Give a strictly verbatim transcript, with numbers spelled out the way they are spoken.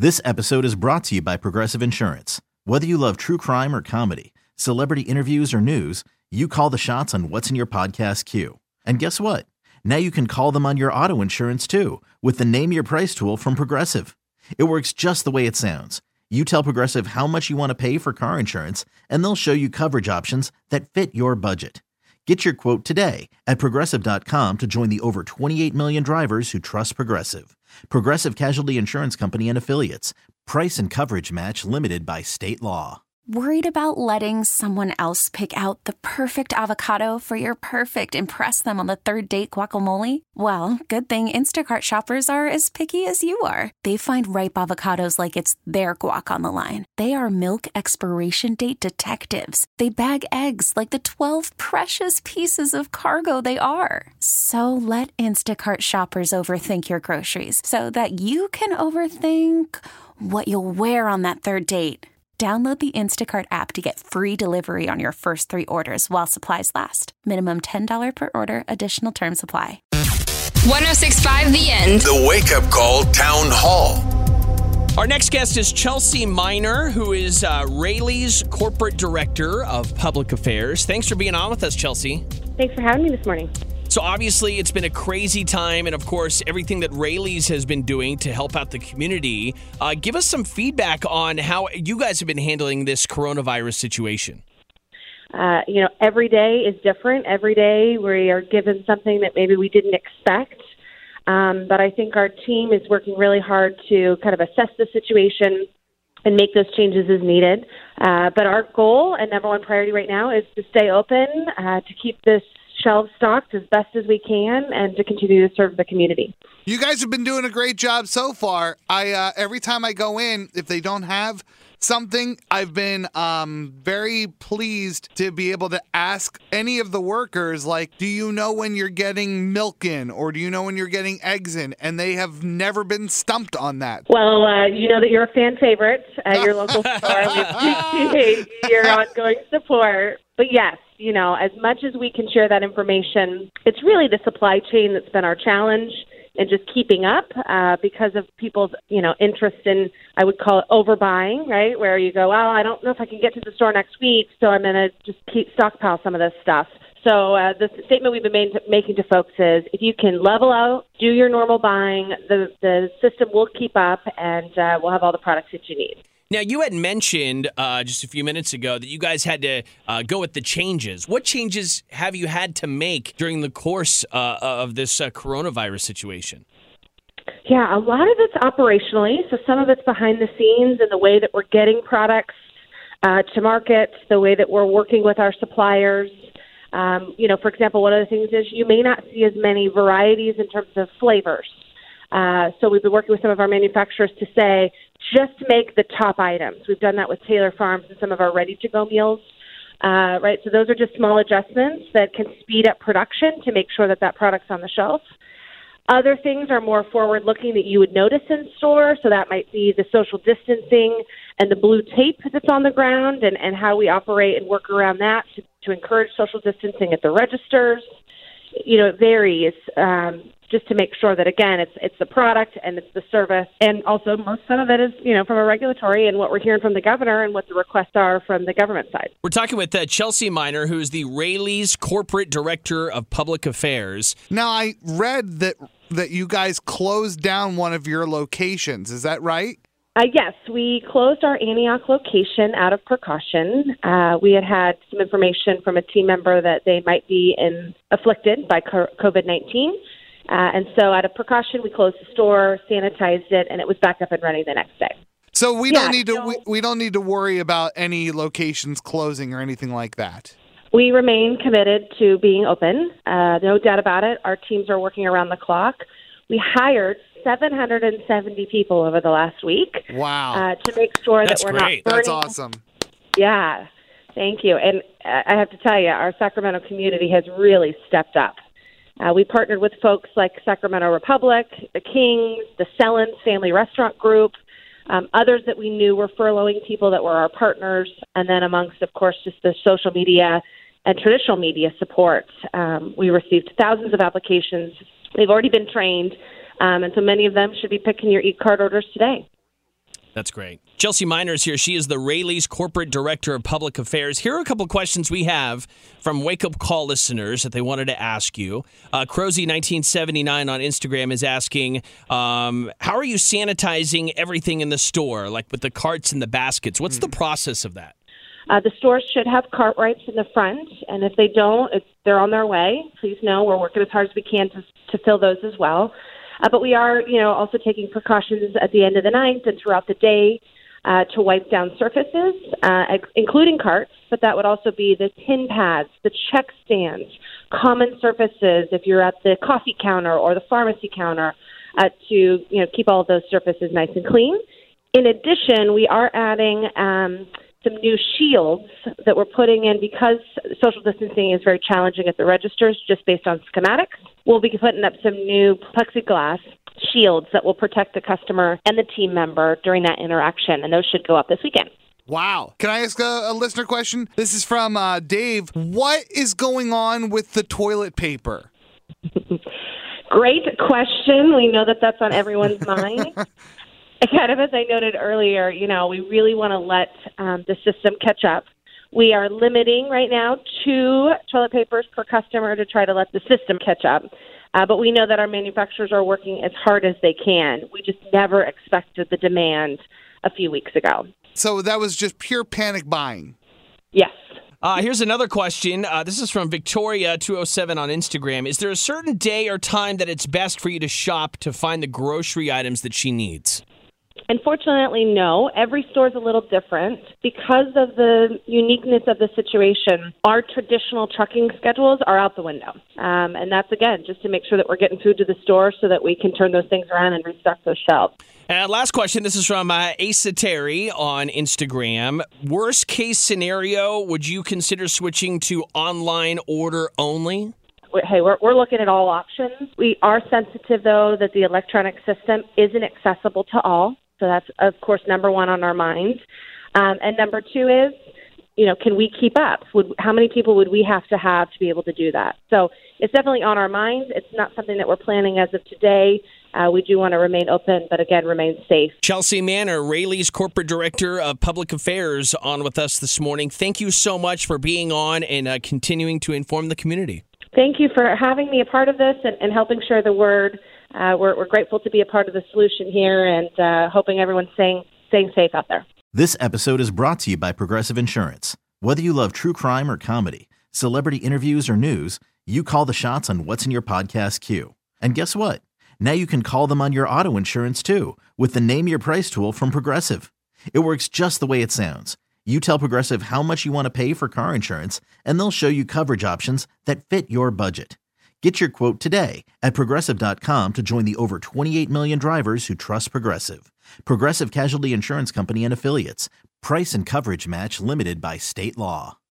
This episode is brought to you by Progressive Insurance. Whether you love true crime or comedy, celebrity interviews or news, you call the shots on what's in your podcast queue. And guess what? Now you can call them on your auto insurance too with the Name Your Price tool from Progressive. It works just the way it sounds. You tell Progressive how much you want to pay for car insurance, and they'll show you coverage options that fit your budget. Get your quote today at progressive dot com to join the over twenty-eight million drivers who trust Progressive. Progressive Casualty Insurance Company and Affiliates. Price and coverage match limited by state law. Worried about letting someone else pick out the perfect avocado for your perfect impress them on the third date guacamole? Well, good thing Instacart shoppers are as picky as you are. They find ripe avocados like it's their guac on the line. They are milk expiration date detectives. They bag eggs like the twelve precious pieces of cargo they are. So let Instacart shoppers overthink your groceries so that you can overthink what you'll wear on that third date. Download the Instacart app to get free delivery on your first three orders while supplies last. Minimum ten dollars per order. Additional terms apply. one oh six point five The End. The Wake Up Call Town Hall. Our next guest is Chelsea Miner, who is uh, Raley's Corporate Director of Public Affairs. Thanks for being on with us, Chelsea. Thanks for having me this morning. So obviously it's been a crazy time, and of course everything that Raley's has been doing to help out the community. Uh, give us some feedback on how you guys have been handling this coronavirus situation. Uh, you know, every day is different. Every day we are given something that maybe we didn't expect. Um, but I think our team is working really hard to kind of assess the situation and make those changes as needed. Uh, but our goal and number one priority right now is to stay open, uh, to keep this shelves stocked as best as we can, and to continue to serve the community. You guys have been doing a great job so far. I uh, every time I go in, if they don't have something, I've been um, very pleased to be able to ask any of the workers, like, do you know when you're getting milk in, or do you know when you're getting eggs in? And they have never been stumped on that. Well, uh, you know that you're a fan favorite at your local store. We appreciate your ongoing support. But yes, you know, as much as we can share that information, it's really the supply chain that's been our challenge, and just keeping up uh, because of people's, you know, interest in, I would call it overbuying, right? Where you go, well, I don't know if I can get to the store next week, so I'm going to just keep stockpile some of this stuff. So uh, the statement we've been made to, making to folks is, if you can level out, do your normal buying, the, the system will keep up, and uh, we'll have all the products that you need. Now, you had mentioned uh, just a few minutes ago that you guys had to uh, go with the changes. What changes have you had to make during the course uh, of this uh, coronavirus situation? Yeah, a lot of it's operationally. So some of it's behind the scenes in the way that we're getting products uh, to market, the way that we're working with our suppliers. Um, you know, for example, one of the things is you may not see as many varieties in terms of flavors. Uh, so we've been working with some of our manufacturers to say, just make the top items. We've done that with Taylor Farms and some of our ready-to-go meals, uh, right? So those are just small adjustments that can speed up production to make sure that that product's on the shelf. Other things are more forward-looking that you would notice in store, so that might be the social distancing and the blue tape that's on the ground, and, and how we operate and work around that to, to encourage social distancing at the registers. You know, it varies. Um, just to make sure that, again, it's it's the product and it's the service. And also, most some of it is, you know, from a regulatory and what we're hearing from the governor and what the requests are from the government side. We're talking with uh, Chelsea Miner, who is the Raley's Corporate Director of Public Affairs. Now, I read that that you guys closed down one of your locations. Is that right? Uh, yes, we closed our Antioch location out of precaution. Uh, we had had some information from a team member that they might be in, afflicted by COVID nineteen. Uh, and so out of precaution, we closed the store, sanitized it, and it was back up and running the next day. So we yeah, don't need to so we, we don't need to worry about any locations closing or anything like that. We remain committed to being open. Uh, no doubt about it. Our teams are working around the clock. We hired seven hundred seventy people over the last week. Wow. Uh, to make sure That's that we're great. not burning. That's awesome. Yeah. Thank you. And uh, I have to tell you, our Sacramento community has really stepped up. Uh, we partnered with folks like Sacramento Republic, the Kings, the Sellens Family Restaurant Group, um, others that we knew were furloughing people that were our partners, and then amongst, of course, just the social media and traditional media support. Um, we received thousands of applications. They've already been trained, um, and so many of them should be picking your e-card orders today. That's great. Chelsea Miners here. She is the Raley's Corporate Director of Public Affairs. Here are a couple of questions we have from Wake Up Call listeners that they wanted to ask you. Uh, Crozy nineteen seventy-nine on Instagram is asking, um, how are you sanitizing everything in the store, like with the carts and the baskets? What's mm. the process of that? Uh, the stores should have cart wipes in the front, and if they don't, it's, they're on their way. Please know we're working as hard as we can to, to fill those as well. Uh, but we are, you know, also taking precautions at the end of the night and throughout the day uh, to wipe down surfaces, uh, ex- including carts. But that would also be the tin pads, the check stands, common surfaces if you're at the coffee counter or the pharmacy counter, uh, to, you know, keep all of those surfaces nice and clean. In addition, we are adding um, some new shields that we're putting in because social distancing is very challenging at the registers just based on schematics. We'll be putting up some new plexiglass shields that will protect the customer and the team member during that interaction, and those should go up this weekend. Wow. Can I ask a, a listener question? This is from uh, Dave. What is going on with the toilet paper? Great question. We know that that's on everyone's mind. Kind of as I noted earlier, you know, we really want to let um, the system catch up. We are limiting right now two toilet papers per customer to try to let the system catch up. Uh, but we know that our manufacturers are working as hard as they can. We just never expected the demand a few weeks ago. So that was just pure panic buying. Yes. Uh, here's another question. Uh, this is from Victoria two oh seven on Instagram. Is there a certain day or time that it's best for you to shop to find the grocery items that she needs? Unfortunately, no. Every store is a little different. Because of the uniqueness of the situation, our traditional trucking schedules are out the window. Um, and that's, again, just to make sure that we're getting food to the store so that we can turn those things around and restock those shelves. And last question. This is from uh, Asa Terry on Instagram. Worst case scenario, would you consider switching to online order only? Hey, we're, we're looking at all options. We are sensitive, though, that the electronic system isn't accessible to all. So that's, of course, number one on our minds. Um, and number two is, you know, can we keep up? Would, how many people would we have to have to be able to do that? So it's definitely on our minds. It's not something that we're planning as of today. Uh, we do want to remain open, but again, remain safe. Chelsea Manor, Raley's Corporate Director of Public Affairs, on with us this morning. Thank you so much for being on and uh, continuing to inform the community. Thank you for having me a part of this and, and helping share the word. Uh, we're, we're grateful to be a part of the solution here and uh, hoping everyone's staying, staying safe out there. This episode is brought to you by Progressive Insurance. Whether you love true crime or comedy, celebrity interviews or news, you call the shots on what's in your podcast queue. And guess what? Now you can call them on your auto insurance too with the Name Your Price tool from Progressive. It works just the way it sounds. You tell Progressive how much you want to pay for car insurance, and they'll show you coverage options that fit your budget. Get your quote today at Progressive dot com to join the over twenty-eight million drivers who trust Progressive. Progressive Casualty Insurance Company and Affiliates. Price and coverage match limited by state law.